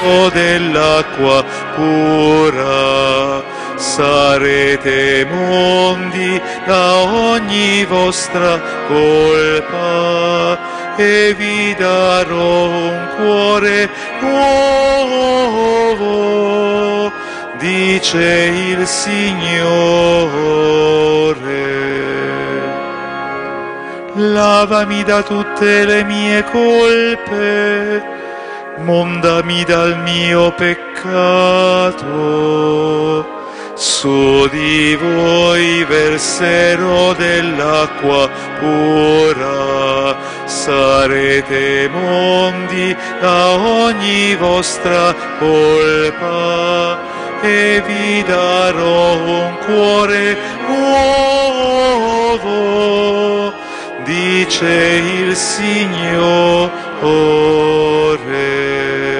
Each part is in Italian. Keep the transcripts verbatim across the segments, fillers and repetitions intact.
o dell'acqua pura. Sarete mondi da ogni vostra colpa, e vi darò un cuore nuovo, dice il Signore. Lavami da tutte le mie colpe, mondami dal mio peccato. Su di voi verserò dell'acqua pura, sarete mondi da ogni vostra colpa, e vi darò un cuore nuovo, dice il Signore.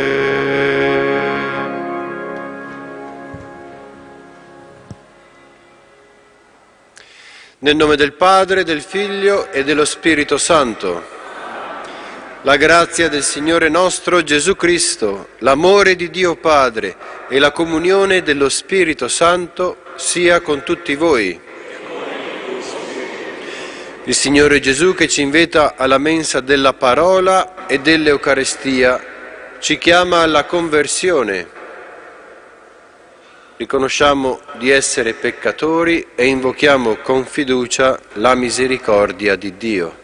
Nel nome del Padre, del Figlio e dello Spirito Santo. La grazia del Signore nostro Gesù Cristo, l'amore di Dio Padre e la comunione dello Spirito Santo sia con tutti voi. Il Signore Gesù, che ci invita alla mensa della parola e dell'Eucarestia, ci chiama alla conversione. Riconosciamo di essere peccatori e invochiamo con fiducia la misericordia di Dio.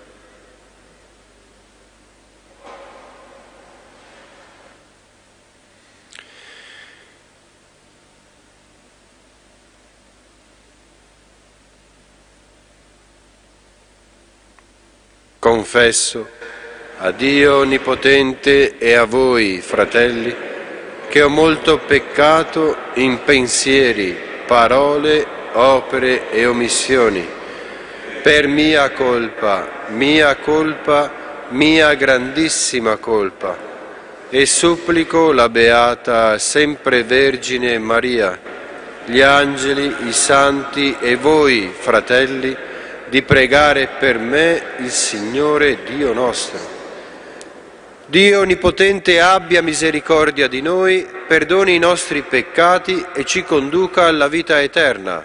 Confesso a Dio Onnipotente e a voi, fratelli, che ho molto peccato in pensieri, parole, opere e omissioni, per mia colpa, mia colpa, mia grandissima colpa, e supplico la Beata Sempre Vergine Maria, gli angeli, i santi e voi, fratelli, di pregare per me il Signore Dio nostro. Dio Onnipotente abbia misericordia di noi, perdoni i nostri peccati e ci conduca alla vita eterna.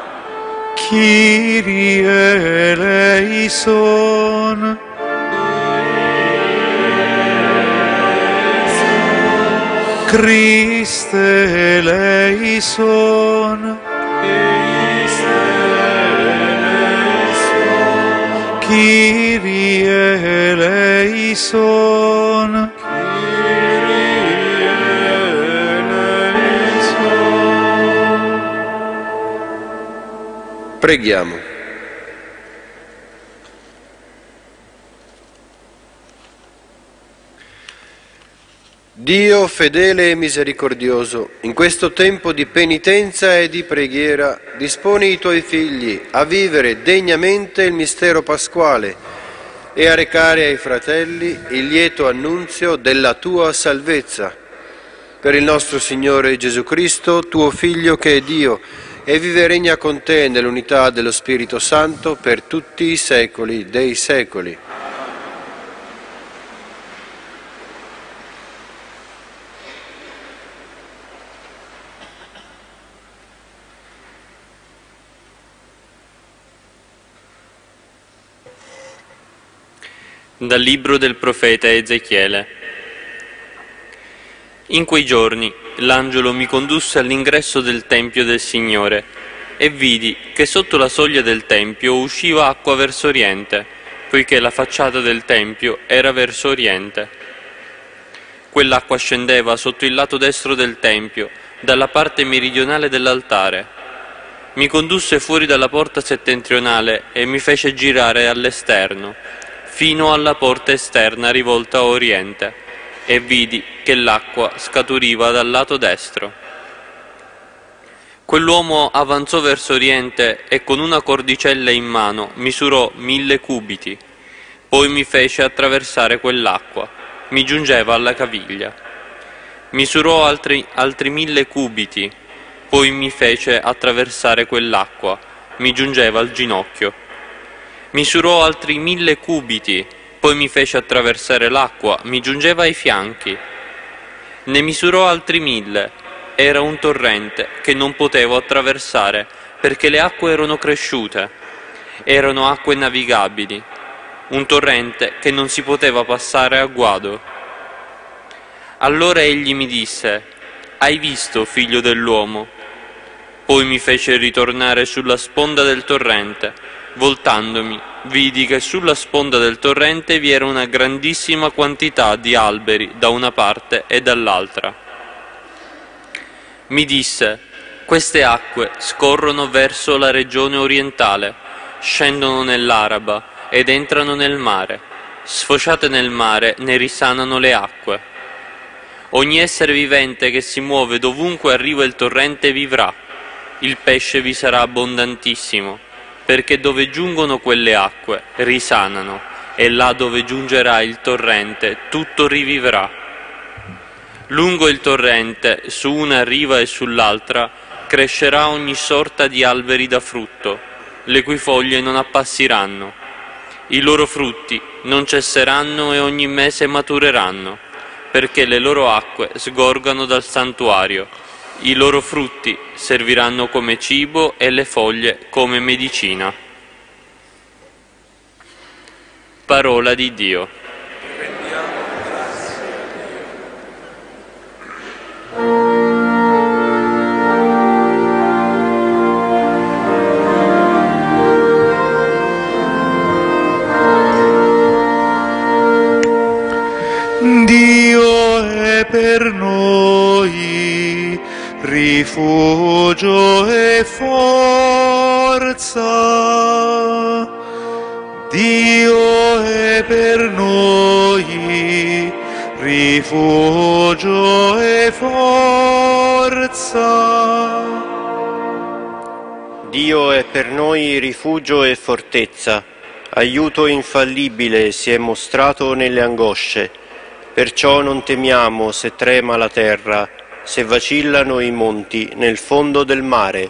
Kyrie eleison. Christe eleison. Kyrie eleison. Preghiamo. Dio fedele e misericordioso, in questo tempo di penitenza e di preghiera, disponi i tuoi figli a vivere degnamente il mistero pasquale e a recare ai fratelli il lieto annunzio della tua salvezza. Per il nostro Signore Gesù Cristo, tuo Figlio che è Dio, e vive e regna con te nell'unità dello Spirito Santo per tutti i secoli dei secoli. Dal libro del profeta Ezechiele. In quei giorni l'angelo mi condusse all'ingresso del Tempio del Signore e vidi che sotto la soglia del Tempio usciva acqua verso oriente, poiché la facciata del Tempio era verso oriente. Quell'acqua scendeva sotto il lato destro del Tempio, dalla parte meridionale dell'altare. Mi condusse fuori dalla porta settentrionale e mi fece girare all'esterno, fino alla porta esterna rivolta a oriente, e vidi che l'acqua scaturiva dal lato destro. Quell'uomo avanzò verso oriente e con una cordicella in mano misurò mille cubiti, poi mi fece attraversare quell'acqua, mi giungeva alla caviglia. Misurò altri, altri mille cubiti, poi mi fece attraversare quell'acqua, mi giungeva al ginocchio. Misurò altri mille cubiti, poi mi fece attraversare l'acqua, mi giungeva ai fianchi. Ne misurò altri mille. Era un torrente che non potevo attraversare perché le acque erano cresciute. Erano acque navigabili. Un torrente che non si poteva passare a guado. Allora egli mi disse: «Hai visto, figlio dell'uomo?» Poi mi fece ritornare sulla sponda del torrente. Voltandomi, vidi che sulla sponda del torrente vi era una grandissima quantità di alberi da una parte e dall'altra. Mi disse: «Queste acque scorrono verso la regione orientale, scendono nell'Araba ed entrano nel mare. Sfociate nel mare ne risanano le acque. Ogni essere vivente che si muove dovunque arriva il torrente vivrà. Il pesce vi sarà abbondantissimo, perché dove giungono quelle acque risanano, e là dove giungerà il torrente tutto rivivrà. Lungo il torrente, su una riva e sull'altra, crescerà ogni sorta di alberi da frutto, le cui foglie non appassiranno. I loro frutti non cesseranno e ogni mese matureranno, perché le loro acque sgorgano dal santuario. I loro frutti serviranno come cibo e le foglie come medicina». Parola di Dio. Dio è per noi rifugio e forza. Dio è per noi rifugio e forza. Dio è per noi rifugio e fortezza, aiuto infallibile si è mostrato nelle angosce. Perciò non temiamo se trema la terra, se vacillano i monti nel fondo del mare.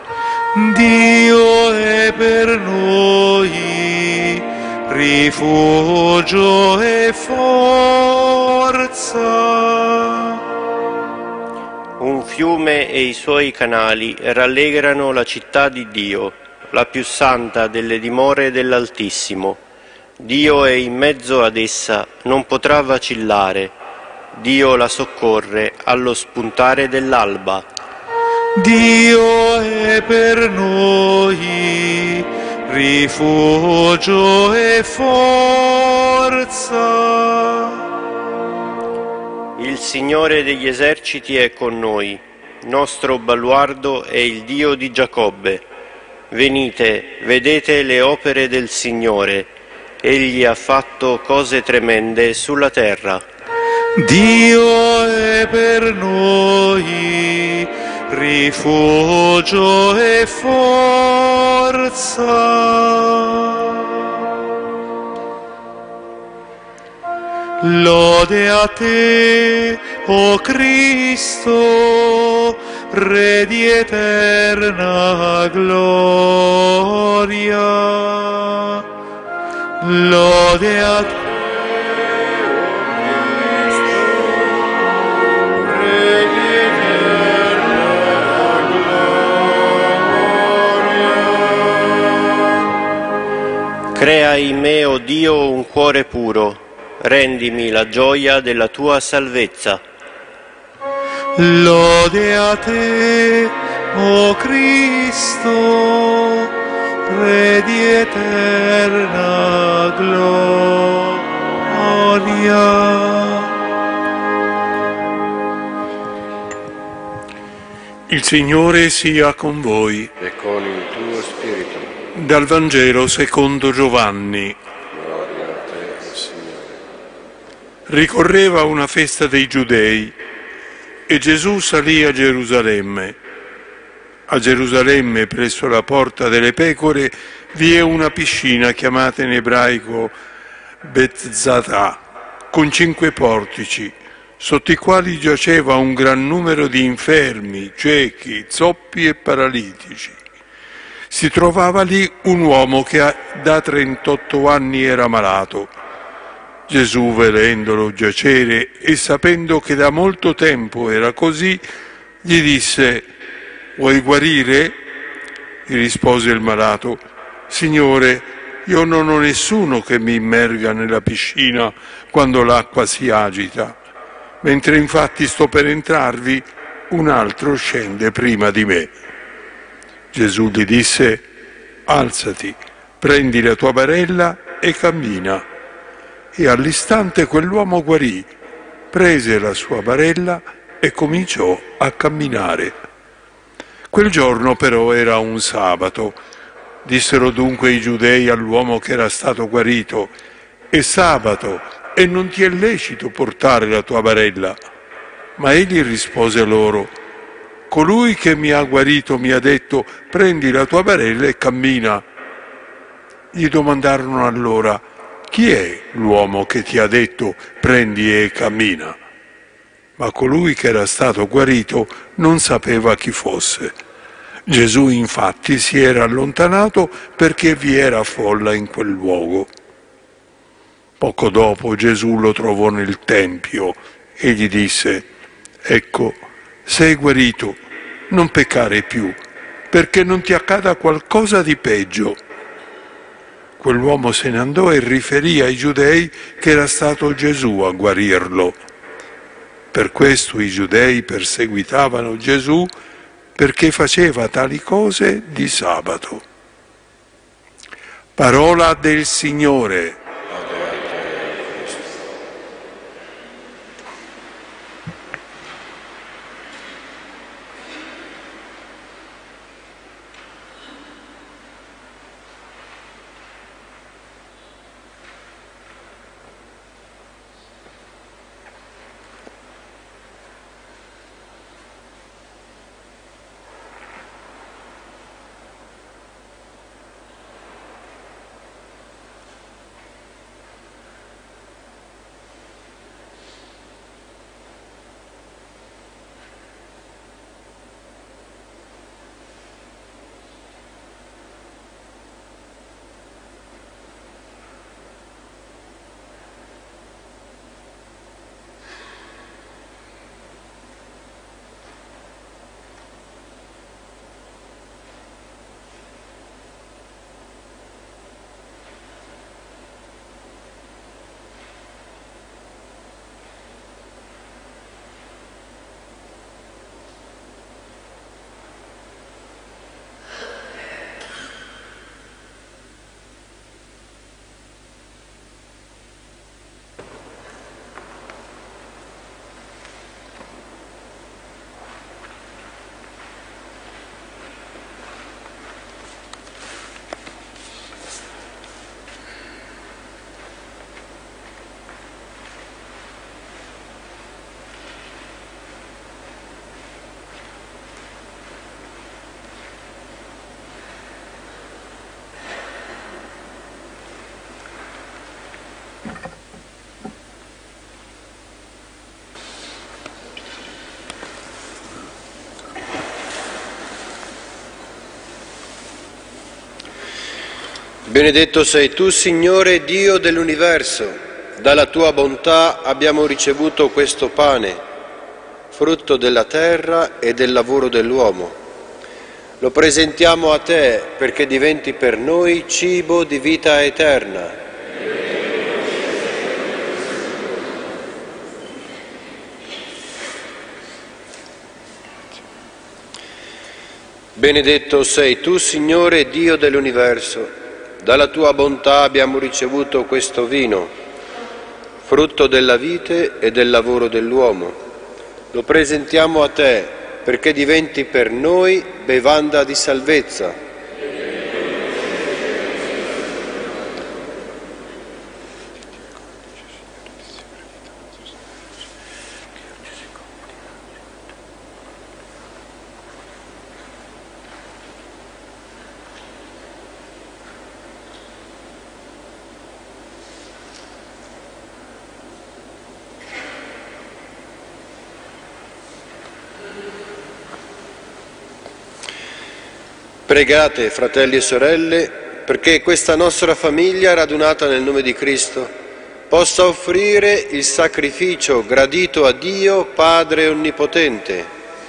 Dio è per noi rifugio e forza. Un fiume e i suoi canali rallegrano la città di Dio, la più santa delle dimore dell'Altissimo. Dio è in mezzo ad essa, non potrà vacillare. Dio la soccorre allo spuntare dell'alba. Dio è per noi rifugio e forza. Il Signore degli eserciti è con noi, nostro baluardo è il Dio di Giacobbe. Venite, vedete le opere del Signore. Egli ha fatto cose tremende sulla terra. Dio è per noi rifugio e forza. Lode a te, o Cristo, Re di eterna gloria. Lode a te, Re di eterna gloria. Crea in me, o Dio, un cuore puro, rendimi la gioia della tua salvezza. Lode a te, o Cristo, Re di eterna gloria. Il Signore sia con voi. E con il tuo spirito. Dal Vangelo secondo Giovanni. Gloria a te, Signore. Ricorreva una festa dei Giudei e Gesù salì a Gerusalemme. A Gerusalemme, presso la porta delle pecore, vi è una piscina chiamata in ebraico Betzatà, con cinque portici, sotto i quali giaceva un gran numero di infermi, ciechi, zoppi e paralitici. Si trovava lì un uomo che da trentotto anni era malato. Gesù, vedendolo giacere e sapendo che da molto tempo era così, gli disse: «Vuoi guarire?» Gli rispose il malato: «Signore, io non ho nessuno che mi immerga nella piscina quando l'acqua si agita. Mentre infatti sto per entrarvi, un altro scende prima di me». Gesù gli disse: «Alzati, prendi la tua barella e cammina». E all'istante quell'uomo guarì, prese la sua barella e cominciò a camminare. Quel giorno però era un sabato. Dissero dunque i giudei all'uomo che era stato guarito: «È sabato e non ti è lecito portare la tua barella». Ma egli rispose loro: «Colui che mi ha guarito mi ha detto: prendi la tua barella e cammina». Gli domandarono allora: «Chi è l'uomo che ti ha detto: prendi e cammina?» Ma colui che era stato guarito non sapeva chi fosse. Gesù infatti si era allontanato perché vi era folla in quel luogo. Poco dopo Gesù lo trovò nel tempio e gli disse: «Ecco, sei guarito, non peccare più, perché non ti accada qualcosa di peggio». Quell'uomo se ne andò e riferì ai giudei che era stato Gesù a guarirlo. Per questo i giudei perseguitavano Gesù, perché faceva tali cose di sabato. Parola del Signore. Benedetto sei tu, Signore, Dio dell'universo. Dalla tua bontà abbiamo ricevuto questo pane, frutto della terra e del lavoro dell'uomo. Lo presentiamo a te perché diventi per noi cibo di vita eterna. Benedetto sei tu, Signore, Dio dell'universo. Dalla tua bontà abbiamo ricevuto questo vino, frutto della vite e del lavoro dell'uomo. Lo presentiamo a te perché diventi per noi bevanda di salvezza. Pregate, fratelli e sorelle, perché questa nostra famiglia radunata nel nome di Cristo possa offrire il sacrificio gradito a Dio Padre Onnipotente.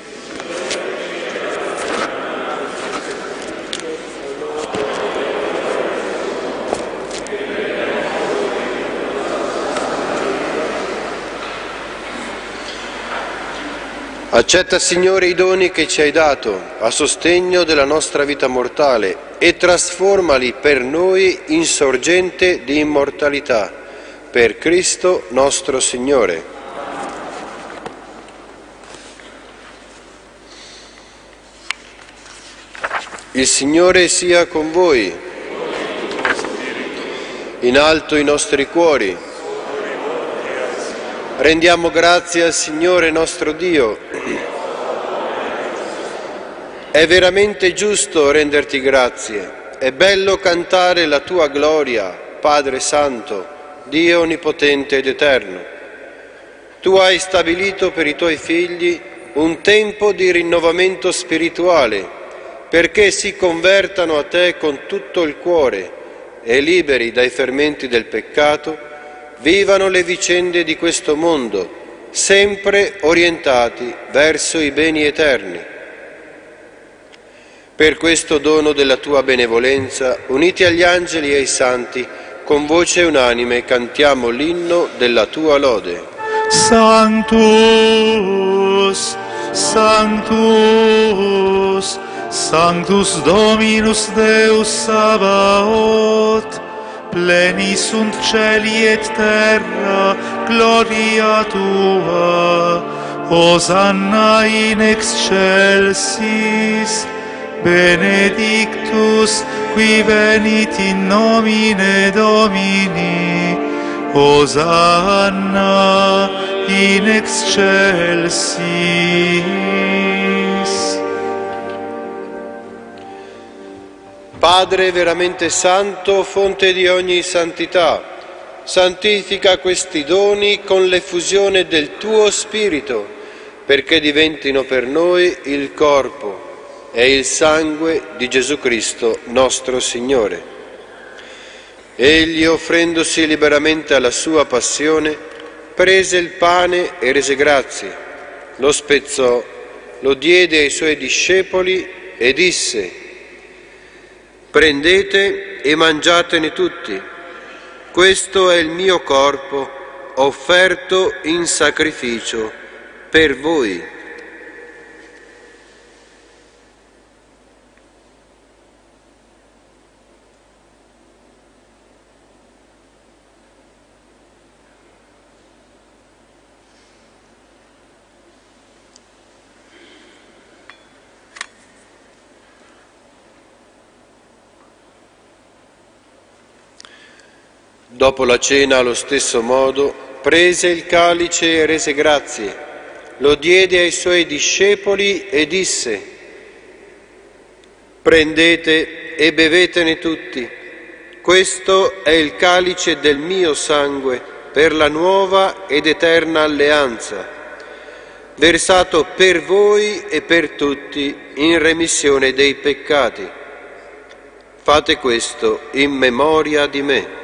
Accetta, Signore, i doni che ci hai dato a sostegno della nostra vita mortale e trasformali per noi in sorgente di immortalità. Per Cristo nostro Signore. Il Signore sia con voi. In alto i nostri cuori. Rendiamo grazie al Signore nostro Dio. È veramente giusto renderti grazie. È bello cantare la tua gloria, Padre Santo, Dio Onnipotente ed Eterno. Tu hai stabilito per i tuoi figli un tempo di rinnovamento spirituale, perché si convertano a te con tutto il cuore e, liberi dai fermenti del peccato, vivano le vicende di questo mondo, sempre orientati verso i beni eterni. Per questo dono della tua benevolenza, uniti agli angeli e ai santi, con voce unanime cantiamo l'inno della tua lode. Sanctus, Sanctus, Sanctus Dominus Deus Sabaoth, pleni sunt cieli et terra, gloria tua, Hosanna in excelsis, benedictus qui venit in nomine Domini, Hosanna in excelsis. Padre veramente santo, fonte di ogni santità, santifica questi doni con l'effusione del tuo Spirito, perché diventino per noi il corpo e il sangue di Gesù Cristo, nostro Signore. Egli, offrendosi liberamente alla sua passione, prese il pane e rese grazie, lo spezzò, lo diede ai suoi discepoli e disse: prendete e mangiatene tutti, questo è il mio corpo offerto in sacrificio per voi. Dopo la cena, allo stesso modo, prese il calice e rese grazie, lo diede ai suoi discepoli e disse: prendete e bevetene tutti, questo è il calice del mio sangue per la nuova ed eterna alleanza, versato per voi e per tutti in remissione dei peccati. Fate questo in memoria di me.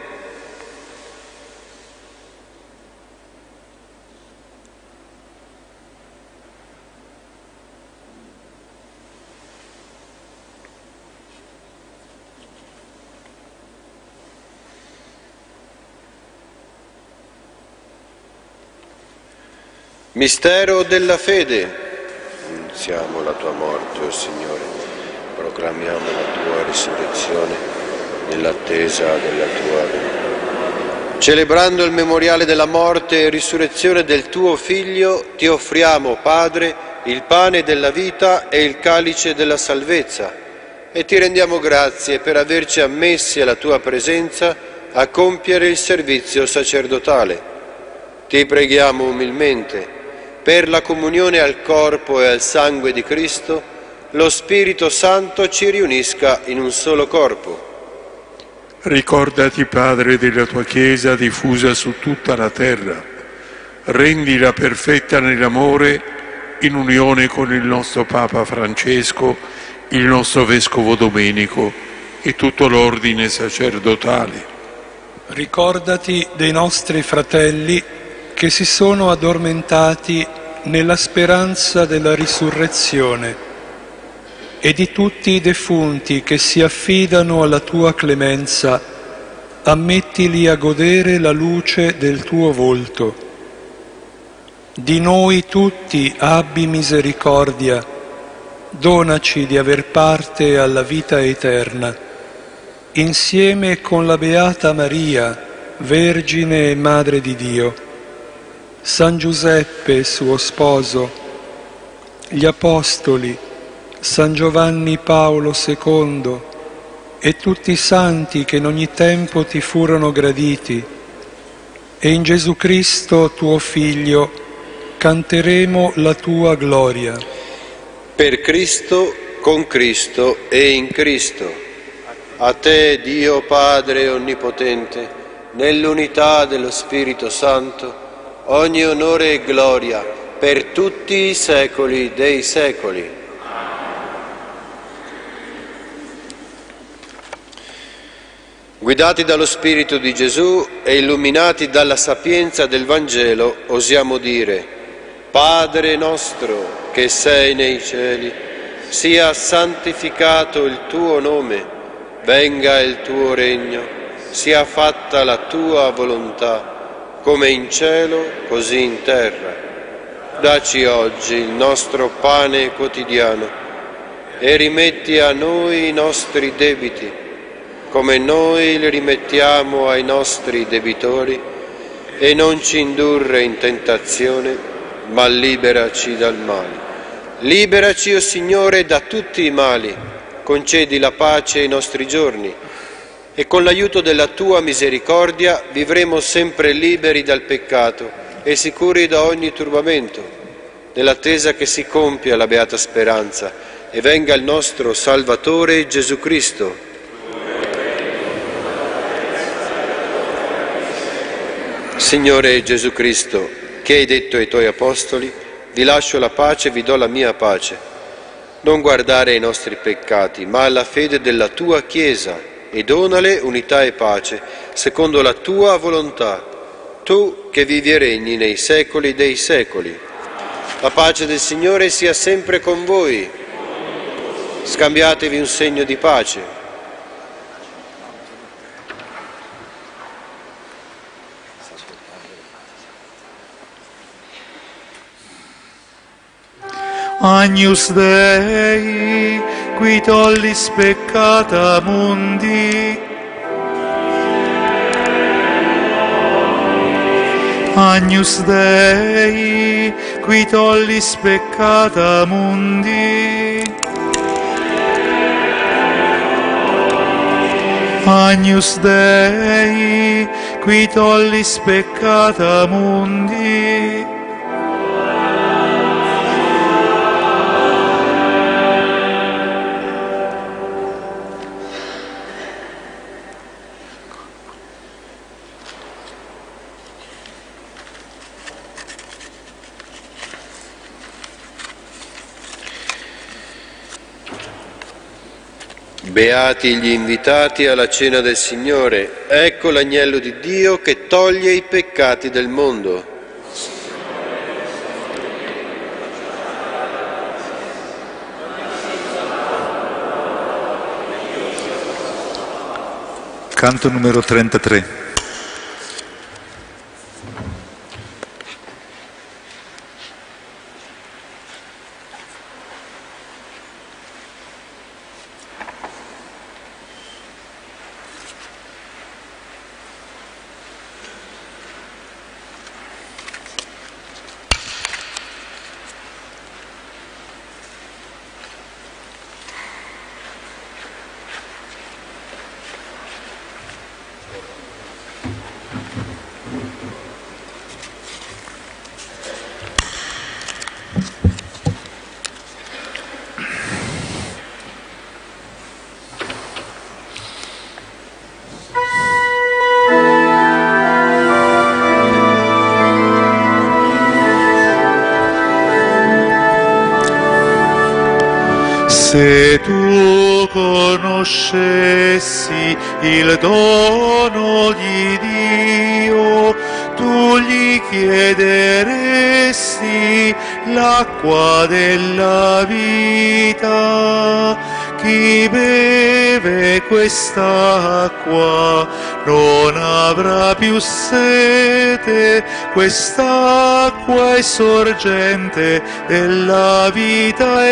Mistero della fede. Annunziamo la tua morte, o Signore, proclamiamo la tua risurrezione nell'attesa della tua venuta. Celebrando il memoriale della morte e risurrezione del tuo Figlio, ti offriamo, Padre, il pane della vita e il calice della salvezza, e ti rendiamo grazie per averci ammessi alla tua presenza a compiere il servizio sacerdotale. Ti preghiamo umilmente, per la comunione al corpo e al sangue di Cristo, lo Spirito Santo ci riunisca in un solo corpo. Ricordati, Padre, della tua Chiesa diffusa su tutta la terra. Rendila perfetta nell'amore, in unione con il nostro Papa Francesco, il nostro Vescovo Domenico e tutto l'ordine sacerdotale. Ricordati dei nostri fratelli che si sono addormentati nella speranza della risurrezione e di tutti i defunti che si affidano alla tua clemenza, ammettili a godere la luce del tuo volto. Di noi tutti abbi misericordia, donaci di aver parte alla vita eterna, insieme con la Beata Maria, Vergine e Madre di Dio, San Giuseppe, suo sposo, gli Apostoli, San Giovanni Paolo secondo e tutti i santi che in ogni tempo ti furono graditi, e in Gesù Cristo, tuo Figlio, canteremo la tua gloria. Per Cristo, con Cristo e in Cristo. A te, Dio Padre Onnipotente, nell'unità dello Spirito Santo, ogni onore e gloria per tutti i secoli dei secoli. Guidati dallo Spirito di Gesù e illuminati dalla sapienza del Vangelo, osiamo dire: Padre nostro che sei nei cieli, sia santificato il tuo nome. Venga il tuo regno, sia fatta la tua volontà, come in cielo, così in terra. Dacci oggi il nostro pane quotidiano e rimetti a noi i nostri debiti, come noi li rimettiamo ai nostri debitori, e non ci indurre in tentazione, ma liberaci dal male. Liberaci, o Signore, da tutti i mali. Concedi la pace ai nostri giorni e con l'aiuto della tua misericordia vivremo sempre liberi dal peccato e sicuri da ogni turbamento, nell'attesa che si compia la beata speranza e venga il nostro Salvatore Gesù Cristo. Signore Gesù Cristo, che hai detto ai tuoi apostoli: vi lascio la pace, vi do la mia pace. Non guardare ai nostri peccati, ma alla fede della tua Chiesa, e donale unità e pace, secondo la tua volontà, tu che vivi e regni nei secoli dei secoli. La pace del Signore sia sempre con voi. Scambiatevi un segno di pace. Agnus Dei, qui tollis peccata mundi. Agnus Dei, qui tollis peccata mundi. Agnus Dei, qui tollis peccata mundi. Beati gli invitati alla cena del Signore, ecco l'agnello di Dio che toglie i peccati del mondo. Canto numero trentatré. Se tu conoscessi il dono di Dio, tu gli chiederesti l'acqua della vita. Chi beve quest'acqua non avrà più sete, quest'acqua è sorgente della vita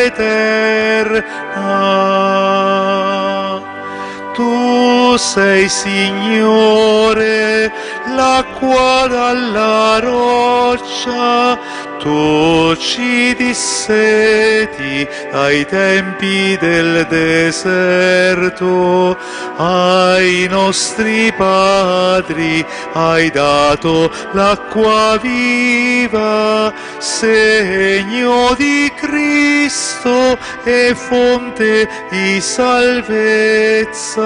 eterna. Tu sei Signore, l'acqua dalla roccia, tu ci disseti ai tempi del deserto, ai nostri padri hai dato l'acqua viva, segno di Cristo e fonte di salvezza.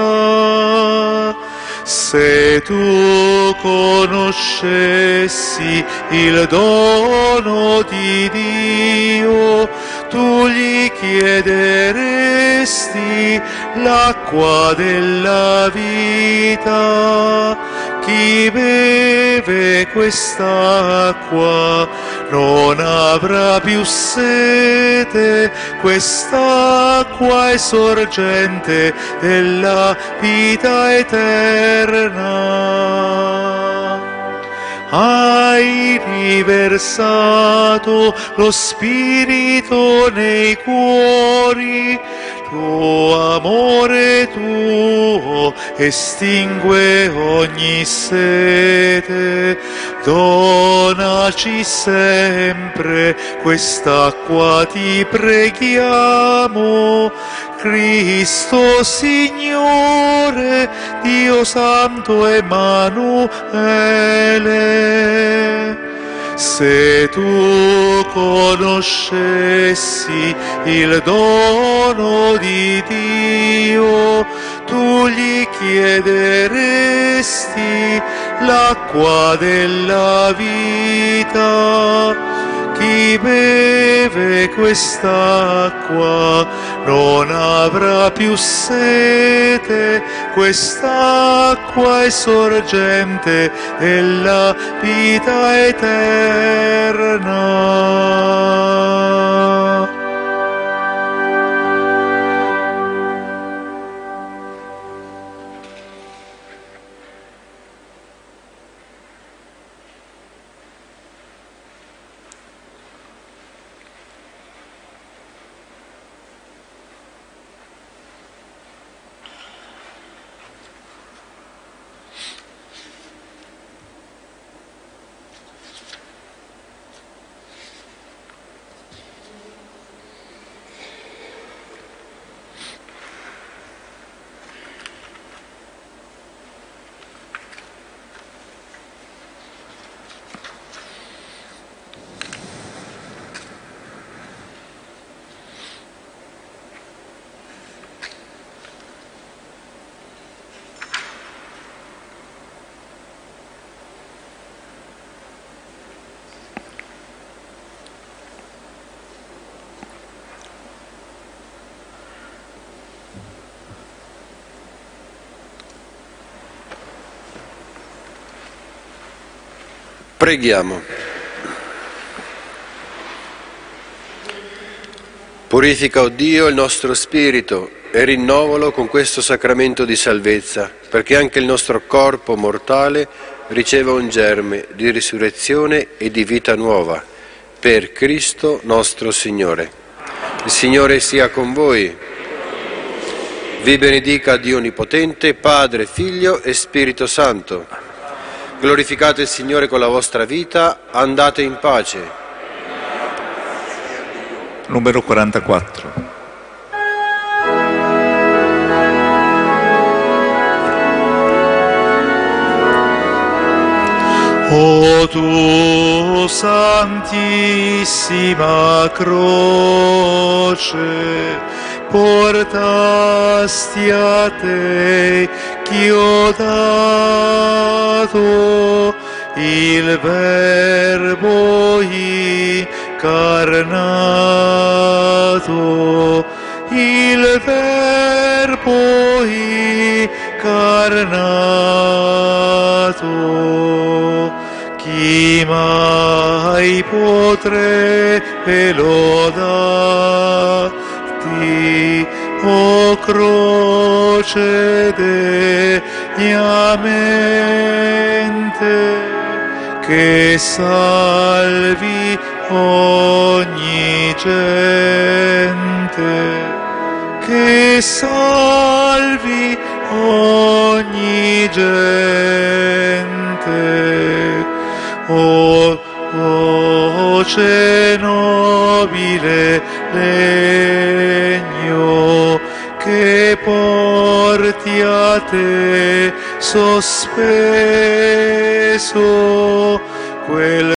Se tu conoscessi il dono di Dio, tu gli chiederesti l'acqua della vita. Chi beve quest'acqua non avrà più sete, quest'acqua è sorgente della vita eterna. Hai riversato lo Spirito nei cuori, tuo amore tuo estingue ogni sete. Donaci sempre quest'acqua, ti preghiamo. Cristo Signore, Dio Santo Emanuele. Se tu conoscessi il dono di Dio, tu gli chiederesti l'acqua della vita. Chi beve quest'acqua non avrà più sete, quest'acqua è sorgente della vita eterna. Preghiamo. Purifica, o Dio, il nostro spirito e rinnovalo con questo sacramento di salvezza, perché anche il nostro corpo mortale riceva un germe di risurrezione e di vita nuova, per Cristo nostro Signore. Il Signore sia con voi. Vi benedica Dio Onnipotente, Padre, Figlio e Spirito Santo. Glorificate il Signore con la vostra vita, andate in pace. Numero quarantaquattro. O tu santissima croce, portasti a te chiodato il Verbo incarnato, il Verbo incarnato. Chi mai potrebbe lodarti, o croce degnamente, che salvi ogni gente, che salvi ogni gente. O voce nobile legno, che porti a te sospeso quel